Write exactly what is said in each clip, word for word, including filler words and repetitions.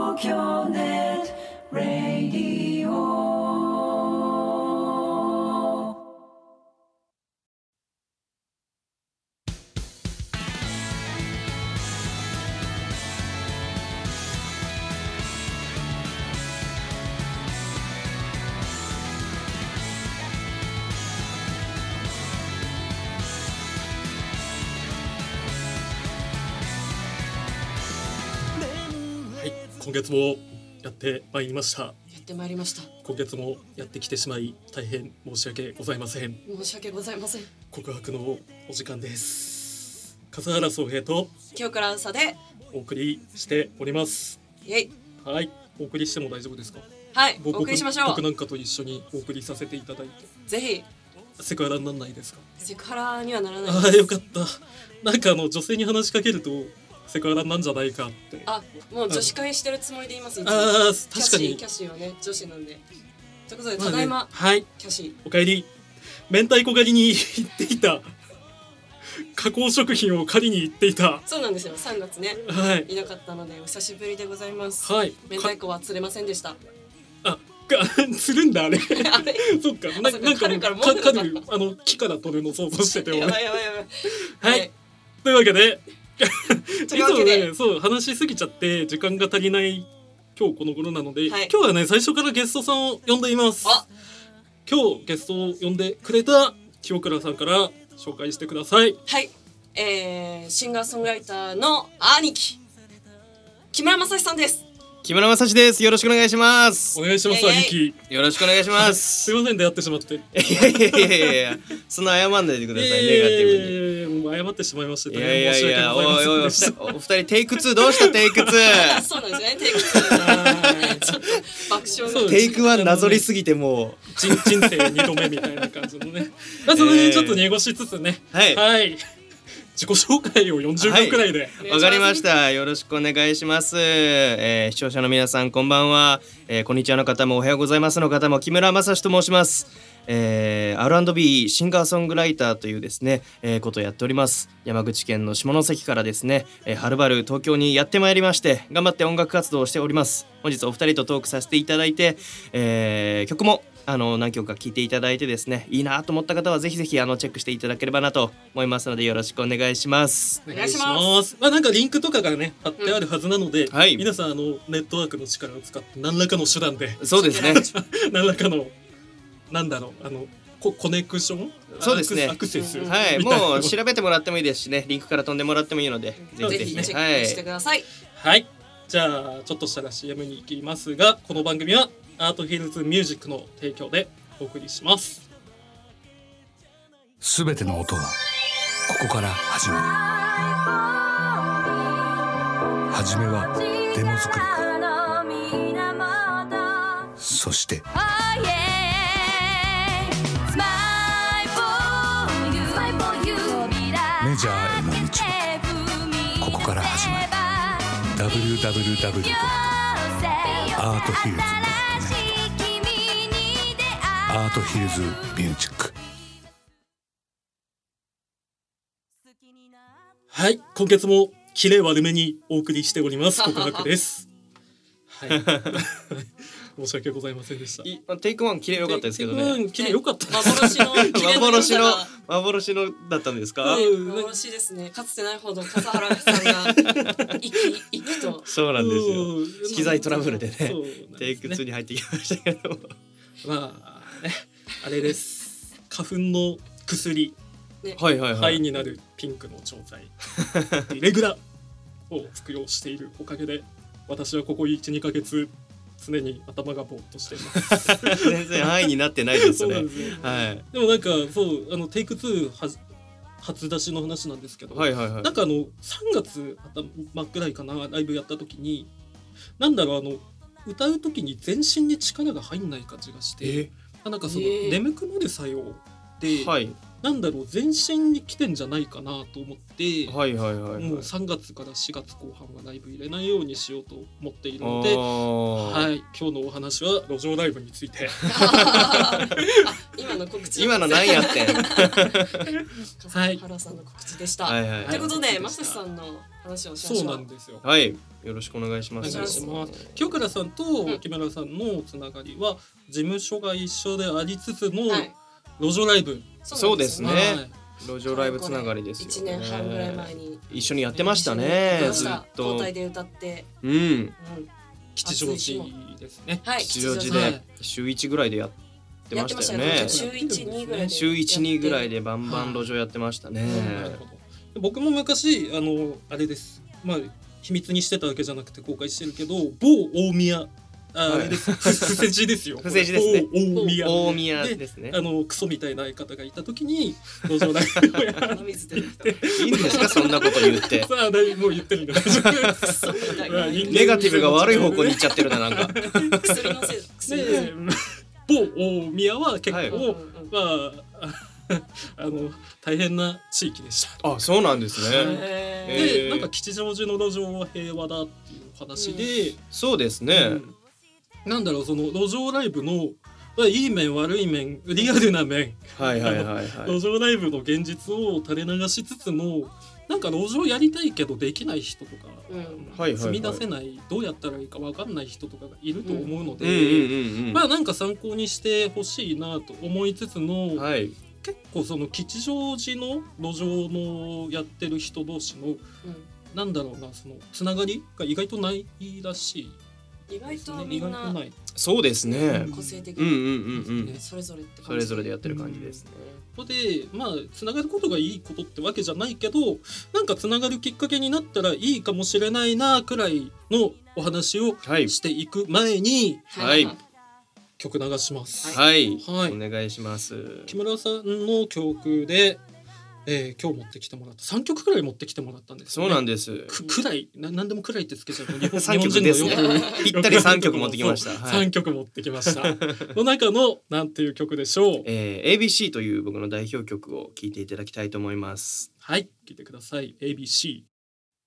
東京ネットラディオ。 今月もやってまいりました。 やってまいりました。 今月もやってきてしまい大変申し訳ございません。 申し訳ございません。 告白のお時間です。笠原宗平と清倉あさでお送りしております。 イエイ。 はい、お送りしても大丈夫ですか？ はい、お送りしましょう。 僕なんかと一緒にお送りさせていただいて、 ぜひ。 セクハラにならないですか？ セクハラにはならないです。 ああ、よかった。なんかあの女性に話しかけるとセクハラなんじゃないかって。 あ、もう女子会してるつもりでいます。いつもああ、確かに。 キャシーはね、女子なんで。ということで、ただいま、まあね、 はい、 キャシーおかえり。明太子狩りに行っていた。加工食品を狩りに行っていた。 そうなんですよ。さんがつね、はい、いなかったのでお久しぶりでございます。はい。明太子は釣れませんでした。 あ、釣るんだあれ。あれそっか。な, なんかもか狩るあの木から取るの想像してて。 やばいやばいやばい。 はい。はい、というわけで。 というわけでね、そう話しすぎちゃって時間が足りない今日この頃なので、 はい、 今日はね最初からゲストさんを呼んでいます。今日ゲストを呼んでくれた清倉さんから紹介してください。 はい、えー、シンガーソングライターの兄貴木村正史さんです。 木村正史です。よろしくお願いします。 お願いします。兄貴よろしくお願いします。 すいません出会ってしまって。いやいやいやいやその謝んないでください。ネガティブに。 もう謝ってしまいました。 いやいやいやおいおいお二人テイクツーどうしたテイクツー。 そうなんですね。テイクツー。ちょっと爆笑の。 テイクワンなぞりすぎてもう人人生二度目みたいな感じのね。まあその辺ちょっと濁しつつね。 はい。 はい。自己紹介をよんじゅうびょうくらいで。 わ、はい、かりました。よろしくお願いします。えー、視聴者の皆さんこんばんは。えー、こんにちはの方もおはようございますの方も木村正史と申します。えー、アールアンドビー シンガーソングライターというですね、えー、ことをやっております。山口県の下関からですね、えー、はるばる東京にやってまいりまして頑張って音楽活動をしております。本日お二人とトークさせていただいて、えー、曲もあの何曲か聴いていただいてですね、いいなと思った方はぜひぜひあのチェックしていただければなと思いますのでよろしくお願いします。 お願いします。 まあなんかリンクとかがね貼ってあるはずなので、うん、はい、皆さんあのネットワークの力を使って何らかの手段で、 そうですね何らかのなんだろうあのコ, コネクション、 そうですね、 アクセス、うん、 はい、もう調べてもらってもいいですしね、リンクから飛んでもらってもいいので、 ぜひぜひチェックしてください。 はい、じゃあちょっとしたら シーエム に行きますが、この番組はアートヒルズミュージックの提供でお送りします。 すべての音はここから始まる。はじめはデモ作りから、そしてメジャーへの道はここから始まる。 ダブリューダブリューダブリュー ドット アートヒルズ ドットネット アートヒルズミュージック。 はい、今月も綺麗悪めにお送りしております告白です。はい申し訳ございませんでした。 いテイクワン綺麗良かったですけどね。 綺麗良かった。 幻の幻の幻のだったんですか？ ね、幻ですね。かつてないほど笠原さんが息息と。 そうなんですよ。機材トラブルでね、でねテイクツーに入ってきましたけども、 まあねあれです。花粉の薬、 ね、はいはいはい。 肺になるピンクの錠剤レグラを服用しているおかげで、私はここ いち,に ヶ月常に頭がぼーっとしています全然範囲になってないですね。 そうですね、 はい、 でもなんかそうあのテイクツーは初出しの話なんですけど、 はいはいはい、 なんかあのさんがつ頭くらいかなライブやった時になんだろうあの歌う時に全身に力が入んない感じがして、 えー、 なんかその眠くなる作用で、 はい、 なんだろう前進に来てんじゃないかなと思って、 はいはいはいはい。 もうさんがつからしがつこう半はライブ入れないようにしようと思っているので、 あーはい、今日のお話は路上ライブについてあ今の告知今の何やってんはい原さんの告知でした、 はいはいということではいまさしさんの話をしましょう。 そうなんですよ。 はい、よろしくお願いします。 お願いします。清倉さんと木村さんのつながりは事務所が一緒でありつつのはい路上ライブ、 そうですねはい路上ライブつながりですよね。 いちねんはんぐらい前に一緒にやってましたね一緒にやってましたずっと交代で歌って、 うんうん、 吉祥寺ですね。 はい吉祥寺はいで週一ぐらいでやってましたよねやってましたよね。週一にぐらいで週一にぐらいででバンバン路上やってましたね。 なるほど。僕も昔あのあれです。まあ秘密にしてたわけじゃなくて公開してるけど、某大宮あ、 はいあれです。ふ伏せ字ですよ。 伏せ字ですね某大宮。 大宮ですね。 あのクソみたいな相方がいた時に路上ライブをやっ鼻水出てきたいいんですかそんなこと言って。 さあだいぶもう言ってるんで大丈夫です。 そうみたいなまあ人間ネガティブが悪い方向に行っちゃってるななんか。 薬のせい薬のせいで某大宮は結構、 はいうんうんうんまああの大変な地域でした。 あ、そうなんですね。 へで、 えーなんか吉祥寺の路上は平和だっていう話で、 そうですね。 うんなんだろうその路上ライブのまあいい面悪い面リアルな面、 はいはいはいはい。 路上ライブの現実を垂れ流しつつもなんか路上やりたいけどできない人とか、 うんはいはいはい踏み出せないどうやったらいいか分かんない人とかがいると思うので、 うんうんうんうん。 まあなんか参考にしてほしいなと思いつつの、 はい。 結構その吉祥寺の路上のやってる人同士のうんなんだろうなそのつながりが意外とないらしい意外ですね。 とみんな意外とない。 そうですね。 個性的うんうんにうんうん。 それぞれって感じそれぞれでやってる感じですね。 のでまあつながることがいいことってわけじゃないけどなんかつながるきっかけになったらいいかもしれないなくらいのお話をはいしていく前にはい曲流します。 はい、 はいお願いします。 木村さんの曲で、えー今日持ってきてもらったさんきょくくらい持ってきてもらったんですよね。 そうなんです。 くくらいな何でもくらいってつけちゃうと日本三曲日ですね本人のよく。 ぴったり三曲持ってきました。 そうはいさんきょく持ってきました。の中のなんていう曲でしょう。 えー、エービーシー という僕の代表曲を聴いていただきたいと思います。 はい聞いてください エービーシー。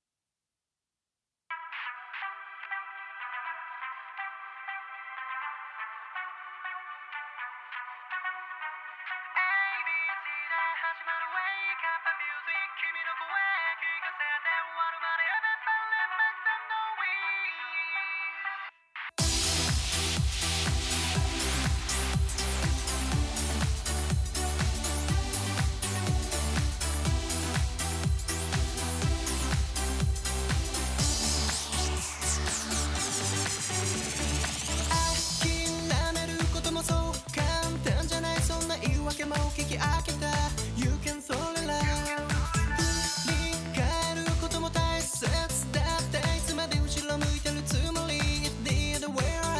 諦めることもそう簡単じゃないそんな言い訳も聞き飽きた You can fall in love 振り返ることも大切だっていつまで後ろ向いてるつもり The other way around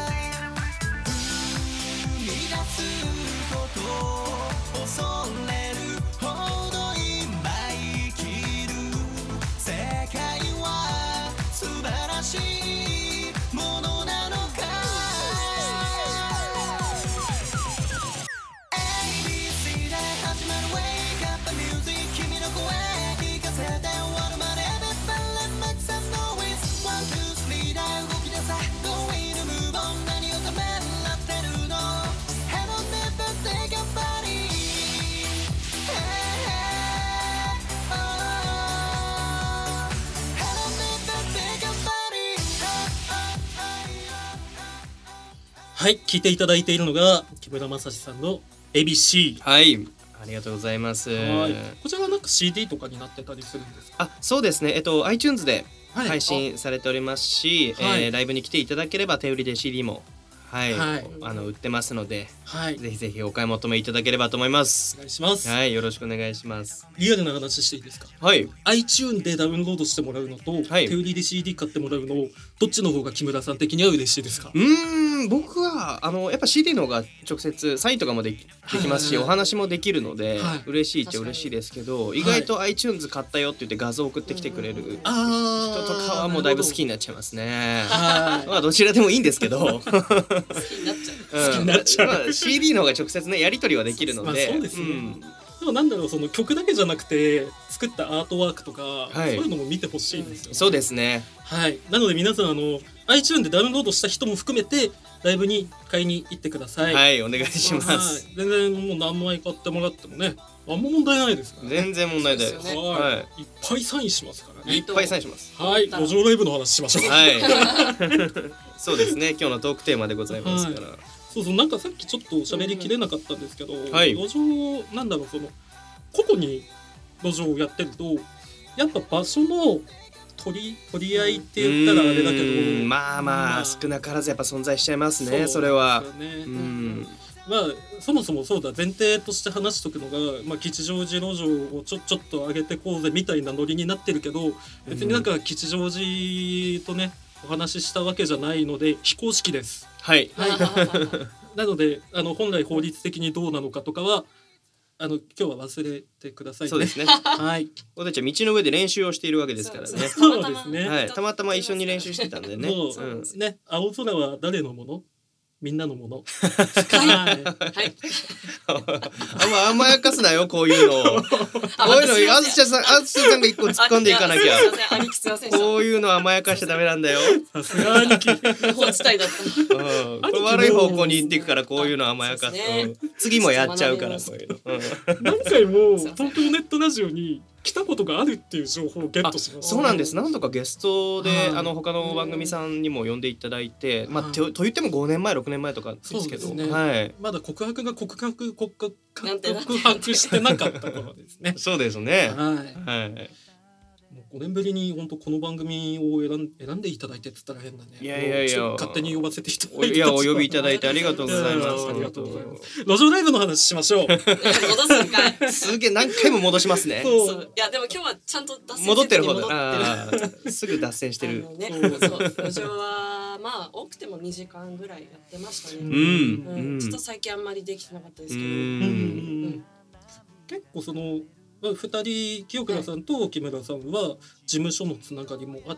踏み出すことを恐れるほど今生きる世界は素晴らしいものなのかエービーシー で始まる Wake up the music 君の声聞かせて終わるまで Everybody make some noise One, two, three で動き出さ Going to move on 何をためらってるの Head on never take a body Hey, hey, oh Head on never take a body Oh, oh, oh, はい聞いていただいているのが木村正史さんの エービーシー。 はい、ありがとうございます。 はいこちらはなんか シーディー とかになってたりするんですか。 あ、そうですね。えっと iTunes ではい配信されておりますし、 はいえーライブに来ていただければ手売りで シーディー もはい、 はいあの売ってますので、 はいぜひぜひお買い求めいただければと思いますお。願いします。 はい、よろしくお願いします。 リアルな話していいですか。 はい、 iTunes でダウンロードしてもらうのと、 はい手売りで シーディー 買ってもらうのどっちの方が木村さん的には嬉しいですか。 うーん、僕はあのやっぱ シーディー の方が直接サインとかもできできますし、 はいお話もできるので、 はい嬉しいっちゃ嬉しいですけど、意外と iTunes 買ったよって言って画像送ってきてくれる人あとかはもうだいぶ好きになっちゃいますね。 はいまあどちらでもいいんですけど、 好きになっちゃううん好きになっちゃうまあ シーディー の方が直接ねやり取りはできるので、 まあそうですねんでもとなんだろうその曲だけじゃなくて作ったアートワークとか、 はい、 そういうのも見てほしいんですよ、ね、 そうですね。 はい。なので皆さんあの iTunes でダウンロードした人も含めてライブに買いに行ってください。 はいお願いします。はい、 全然もう何枚買ってもらってもねあんま問題ないですから、ね、 全然問題ないです。 はい、はい、いっぱいサインしますからね。 いっぱいサインします。 はい。路上ライブの話しましょう。 はい。そうですね。今日のトークテーマでございますから。はい、 そうそうなんかさっきちょっと喋りきれなかったんですけど、 はい、 路上なんだろうその個々に路上をやってるとやっぱ場所の取り取り合いって言ったらあれだけど、 まあまあ、まあ、少なからずやっぱ存在しちゃいますね。それは。ね、うんまあそもそもそうだ前提として話しとくのが、まあ、吉祥寺路上をちょちょっと上げてこうぜみたいなノリになってるけど別になんか吉祥寺とねお話ししたわけじゃないので非公式です。 はい、 はい、なのであの本来法律的にどうなのかとかはあの今日は忘れてくださいね。 そうですね。 はい。 僕たちは道の上で練習をしているわけですからね。 そうですね。 はい。たまたま一緒に練習してたんでね。 そう、うん、ね。青空は誰のもの？みんなのもの。 はい。はい。 あんま甘やかすなよこういうのを。こういうのあずちゃさんあずちゃさんが一個突っ込んでいかなきゃ。こういうの甘やかしちゃダメなんだよ。 さすが兄貴。 放置体だった。 うん。これ悪い方向に行っていくからこういうの甘やかす。次もやっちゃうからこういうの。 何回も東京ネットラジオに来たことがあるっていう情報をゲットしました。 そうなんです。何度かゲストであの他の番組さんにも呼んでいただいて、まあと言ってもごねんまえろくねんまえとかですけど、 ね、 はい。 まだ告白が告白告白告白してなかった頃ですね。 そうですね。 はい。 はい。 ごねんぶりに本当この番組を選ん選んでいただいてって言ったら変だね。 いやいやいや。 勝手に呼ばせていただいて。 いやお呼びいただいてありがとうございます。 ありがとうございます。路上ライブの話しましょう。 戻すんかい。 すげえ何回も戻しますね。 そう。いやでも今日はちゃんと脱線戻ってる方で。すぐ脱線してる。 ね。そう路上はまあ多くてもにじかんぐらいやってましたね。 うん。 うん。ちょっと最近あんまりできてなかったですけど。うん。 結構その。ふたり清倉さんと木村さんは事務所のつながりもあって、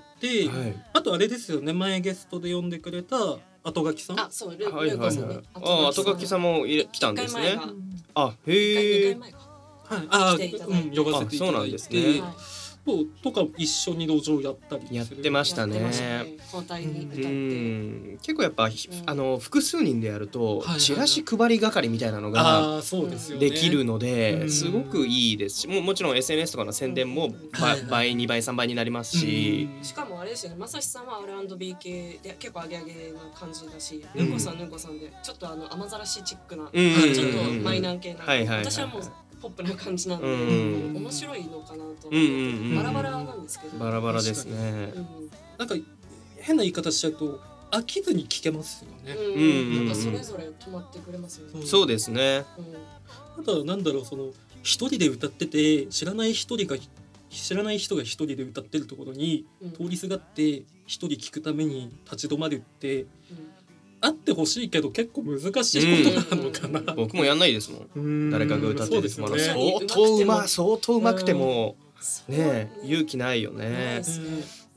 はい、あとあれですよね前ゲストで呼んでくれた後垣さんあそうルーコさんねあ後垣さんも来たんですねあへえはいあうん呼ばせていただいてそうなんですねとか一緒に路上やったりやってましたね。 交代に歌ってうん結構やっぱ、うん、あの複数人でやると、はいはいはい、チラシ配り係みたいなのができるので、うん、すごくいいですしももちろん エスエヌエス とかの宣伝も、うん、倍にばいさんばいになりますし、 うん、しかもあれですよねまさしさんは アールアンドビー 系で結構アゲアゲな感じだし、うん、ぬんこさんぬんこさんでちょっとあの雨ざらしチックな、うん、ちょっとマイナー系な、うん、私はもうポップな感じなんで、うん、面白いのかなと思って、うんうんうん、バラバラなんですけどバラバラですね、 うん、なんか変な言い方しちゃうと飽きずに聴けますよね、 うんうん、なんかそれぞれ止まってくれますよね、 うん、そうですね、 うん、あとはなんだろうその一人で歌ってて知らない一人が知らない人が一人で歌ってるところに通りすがって一人聞くために立ち止まるって、うんあってほしいけど結構難しいことなのかな、うん、 僕もやんないですもん、 うん誰かが歌ってるですもん、 ね、相当うま相当うまくてもね勇気ないよね、うん、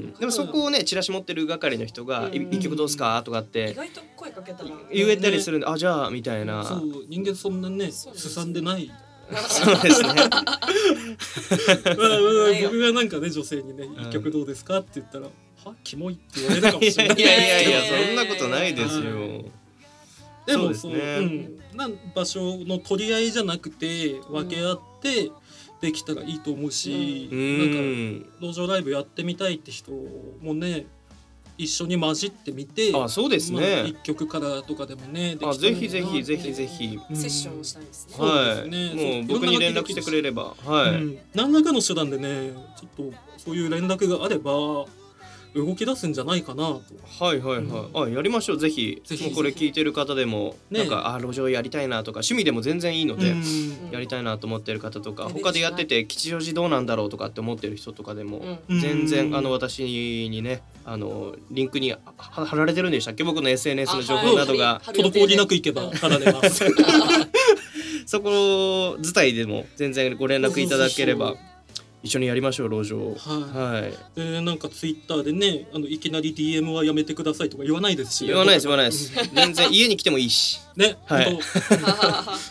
でもそこをねチラシ持ってる係の人が一曲どうすかとかって意外と声かけたら言えたりするんで、ね、あじゃあみたいなそう人間そんなねすさんでないそうですねまあ、 僕がなんかね女性にね一曲どうですかって言ったらはキモいって言われるかもしれないいやいやいやそんなことないですよでもそう、ねうん、な場所の取り合いじゃなくて分け合ってできたらいいと思うし、うん、なんか路上ライブやってみたいって人もね一緒に混じってみてあそうですね、 まあ、一曲からとかでもねできたらあぜひぜひぜひぜひ、 うん、セッションしたいですね、 はい、ね、もう僕に連絡してくれれば、はいうん、 何らかの手段でねちょっとそういう連絡があれば動き出すんじゃないかなとはいはいはい、うん、あやりましょうぜひぜひもうこれ聞いてる方でも、ね、なんかあ路上やりたいなとか趣味でも全然いいので、うん、やりたいなと思ってる方とか、うん、他でやってて吉祥寺どうなんだろうとかって思ってる人とかでも、うん、全然あの私にねあのリンクに貼られてるんでしたっけ僕の エスエヌエス の情報などが滞りなくいけば貼られますそこ伝いでも全然ご連絡いただければ一緒にやりましょう路上はい、はいえー、なんかツイッターでねあのいきなり ディーエム はやめてくださいとか言わないですし、ね、 言わないです言わないです全然家に来てもいいしね、 はい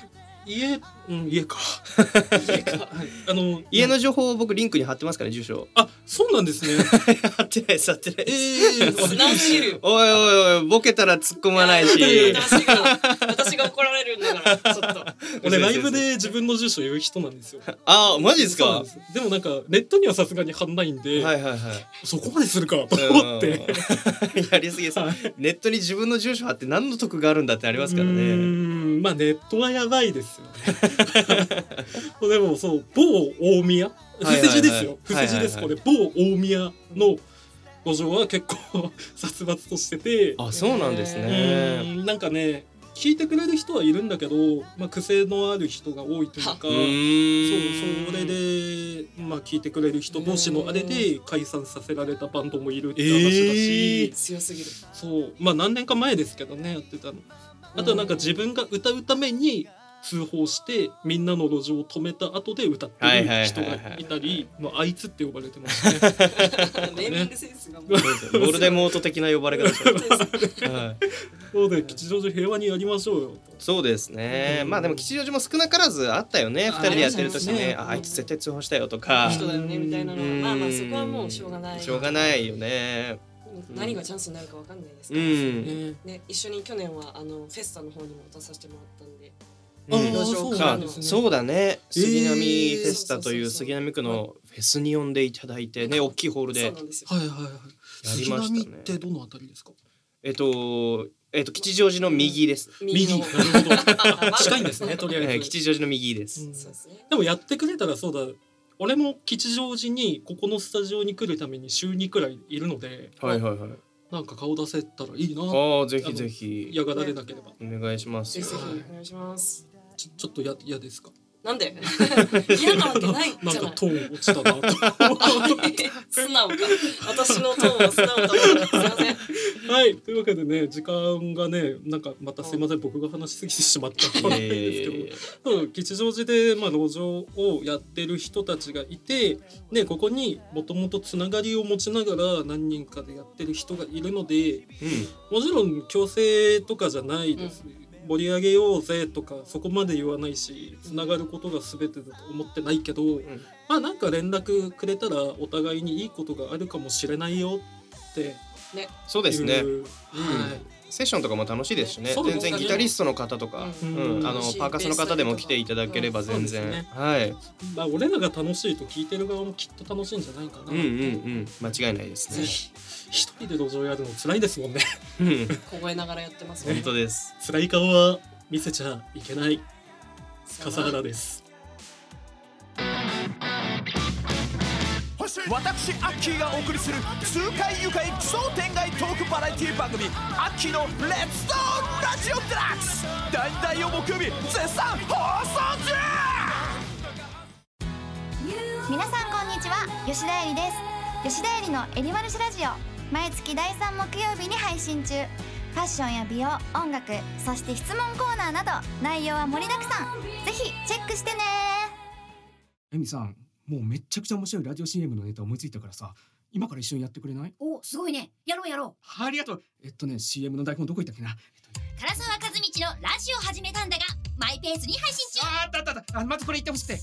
家、うん、家か家か、はい、あの家の情報を僕リンクに貼ってますからね、住所。 あ、そうなんですね貼ってないです貼ってないです。 えー、 直しるよ。 おいおいおい、ボケたら突っ込まないし私が私が怒られるんだからちょっと俺ライブで自分の住所言う人なんですよ。 あ、マジですか。 ですでもなんかネットにはさすがに貼んないんで、 はいはいはい、 そこまでするかと思ってやりすぎです、はい、ネットに自分の住所貼って何の得があるんだってありますからね。うーん、まあネットはやばいですよねでもそう、某大宮、伏せ字ですよ、伏せ字です、これ某大宮の路上は結構殺伐としてて、 あ、そうなんですね。 うん、なんかね、聞いてくれる人はいるんだけど、まあ、癖のある人が多いというか、そう、それで、まあ、聞いてくれる人同士のあれで解散させられたバンドもいるって話だし、 えー、強すぎる。 そう、まあ何年か前ですけどね、やってたの。あとはなんか自分が歌うために通報してみんなの路上を止めた後で歌ってる人がいたり、あいつって呼ばれてますねネーミングセンスがもうボルデモート的な呼ばれ方してますはい、 そうで、吉祥寺平和にやりましょうよ。 そうですね、うん、まあでも吉祥寺も少なからずあったよね、ふたりでやってる時ね、あ、あいつ絶対通報したよとか、 人だよねみたいなのは、まあまあそこはもうしょうがないしょうがないよね。 何がチャンスになるかわかんないですから、うんね、一緒に去年はあのフェスタの方にも出させてもらったんで、 うん、あそうなんですね。 そうだね、杉並フェスタという杉並区のフェスに呼んでいただいてね、大きいホールでやりましたね。 杉並ってどのあたりですか？ えっとえっと吉祥寺の右です。 右、なるほど近いんですね、とりあえず吉祥寺の右です、 うん、でもやってくれたら、そうだ、俺も吉祥寺にここのスタジオに来るために週にくらいいるので、 はいはいはい、 なんか顔出せたらいいな。 あ、ぜひぜひ嫌がられなければ、 ね、お願いします。 ぜひぜひお願いします。 ちょ、ちょっとや嫌ですか？ なんで嫌なわけないじゃない。 なんかトーン落ちたなと素直か、私のトーンは素直だな、すいません。 はい、というわけでね、時間がね、なんかまたすいません、僕が話しすぎてしまったんですけど、吉祥寺でまあ路上をやってる人たちがいて、ね、ここにもともとつながりを持ちながら何人かでやってる人がいるので、うん、もちろん強制とかじゃないです、うん、盛り上げようぜとかそこまで言わないし、つながることが全てだと思ってないけど、うん、まあなんか連絡くれたらお互いにいいことがあるかもしれないよってね、そうですね、うん、はい、セッションとかも楽しいですしね、全然ギタリストの方とか、うんうん、あのパーカスの方でも来ていただければ全然、うんね、はい、 まあ、俺らが楽しいと聞いてる側もきっと楽しいんじゃないかな。 うんうんうん、間違いないですね。 一人で路上やるの辛いですもんね凍えながらやってますね。 本当です。 辛い顔は見せちゃいけない笠原です。 私アッキーがお送りする痛快愉快奇想天外トークバラエティ番組アッキーのレッツトーラジオデラックス、だいたいを木曜日絶賛放送中。 皆さんこんにちは、吉田えりです。吉田えりのえりまるしラジオ、毎月だいさん木曜日に配信中。ファッションや美容、音楽、そして質問コーナーなど内容は盛りだくさん。ぜひチェックしてね。 えみさん、もうめっちゃくちゃ面白いラジオ シーエム のネタ思いついたからさ、今から一緒にやってくれない？ お、すごいね、やろうやろう。ありがとう。えっとね シーエム の台本どこ行ったっけな、えっとね、 唐沢和道のラジオ始めたんだがマイペースに配信中。 ああったあったあった、あ、まずこれ言ってほしくて。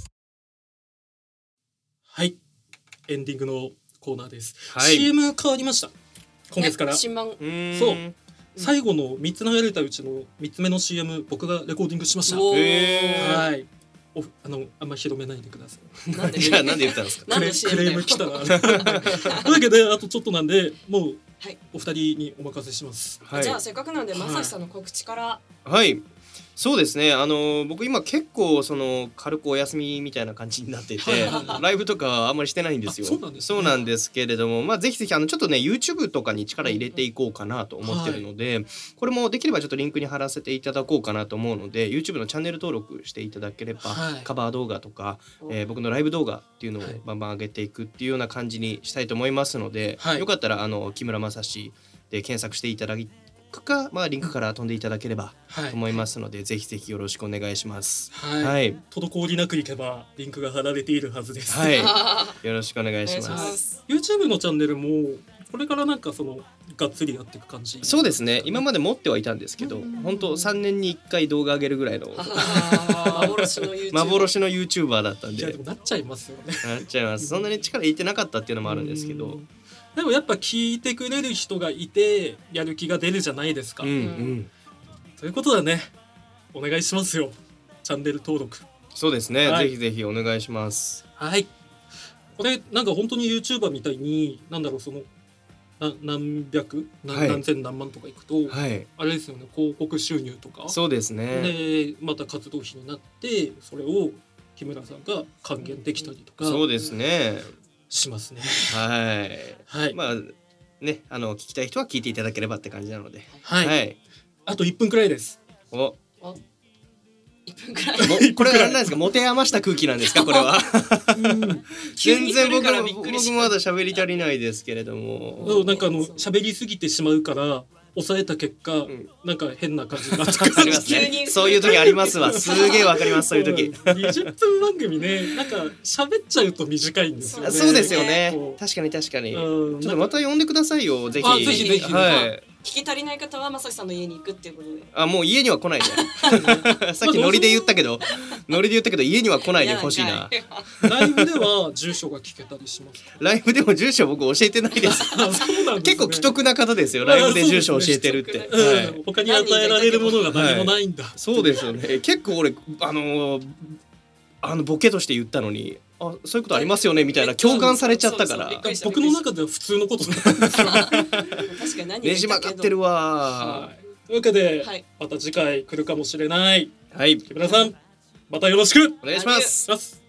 はい、エンディングのコーナーです、 はい、 シーエム 変わりました今月から、 ね、新版。 そう最後のみっつ流れたうちのみっつめの シーエム 僕がレコーディングしました。はい、おあのあんま広めないでください。 なんでいやなんで言ったんですか。 クレクレーム来たな。というわけであとちょっとなんでもう、はい、お二人にお任せします。 はい、じゃあせっかくなんでまさしさんの告知から。 はい。そうですね、あの僕今結構その軽くお休みみたいな感じになっていてライブとかあんまりしてないんですよ。 そうなんですね。 そうなんですけれども、まあ、ぜひぜひあのちょっとね YouTube とかに力入れていこうかなと思ってるので、はい、これもできればちょっとリンクに貼らせていただこうかなと思うので YouTube のチャンネル登録していただければ、はい、カバー動画とか、えー、僕のライブ動画っていうのをバンバン上げていくっていうような感じにしたいと思いますので、はい、よかったらあの木村正史で検索していただいクか、まあ、リンクから飛んでいただければはいと思いますので、ぜひぜひよろしくお願いします。 はい、 はい滞りなくいけばリンクが貼られているはずです、 はいよろしくお願いしお願いしま。 ますす。 YouTube のチャンネルもこれからなんかそのがっつりやっていく感じ。 そうですね、今まで持ってはいたんですけど、本当さんねんにいっかい動画上げるぐらいの幻の YouTuber 幻の YouTuber だったんいやででもなっちゃいますよね。 なっちゃいます。そんなに力入れてなかったっていうのもあるんですけど、 うんでもやっぱ聞いてくれる人がいてやる気が出るじゃないですか、 うんうんということだね、お願いしますよ、チャンネル登録。 そうですね、 はいぜひぜひお願いします。 はい、これなんか本当に YouTuber みたいになんだろう、そのな何百何,、 はい何千何万とかいくと、 はいあれですよね、広告収入とかそうですね。 でまた活動費になってそれを木村さんが還元できたりとかそうですね。 しますね。 はい。 はい、 まあね、あの聞きたい人は聞いていただければって感じなので。 はいはい。 あといっぷんくらいです。 お、 いっぷんくらいもこれは何ですか、持て余した空気なんですかこれは。全然僕急に振るからびっくりし僕まだ喋り足りないですけれども。 そうなんかあの喋りすぎてしまうから抑えた結果、 んなんか変な感じになってくるありますね。 急にそういう時ありますわ。すげえわかります。そういう時。 にじゅっぷん番組ね、なんか喋っちゃうと短いんですよね。 そうですよねこ。う確かに確かに。ちうんょっとまた呼んでくださいよ。ぜひ。 あぜひぜひはい。 聞き足りない方はまさしさんの家に行くっていうことで。 あ、もう家には来ないで。さっきノリで言ったけど、ノリで言ったけど家には来ないでほしいな。 ライブでは住所が聞けたりします。 ライブでも住所僕教えてないです。 あ、そうなんですね。 結構既得な方ですよ。ライブで住所教えてるって。 あうんはい。 他に与えられるものが何もないんだ。 そうですよね。結構俺あのーあのボケとして言ったのに、あ、そういうことありますよねみたいな共感されちゃったからそうそうびっくりした僕の中では普通のことなんですよ。 確かに何ねじ曲がってるわ。 はい。というわけで、 はいまた次回来るかもしれない。 はい。 木村さん、またよろしくお願いします。 ます。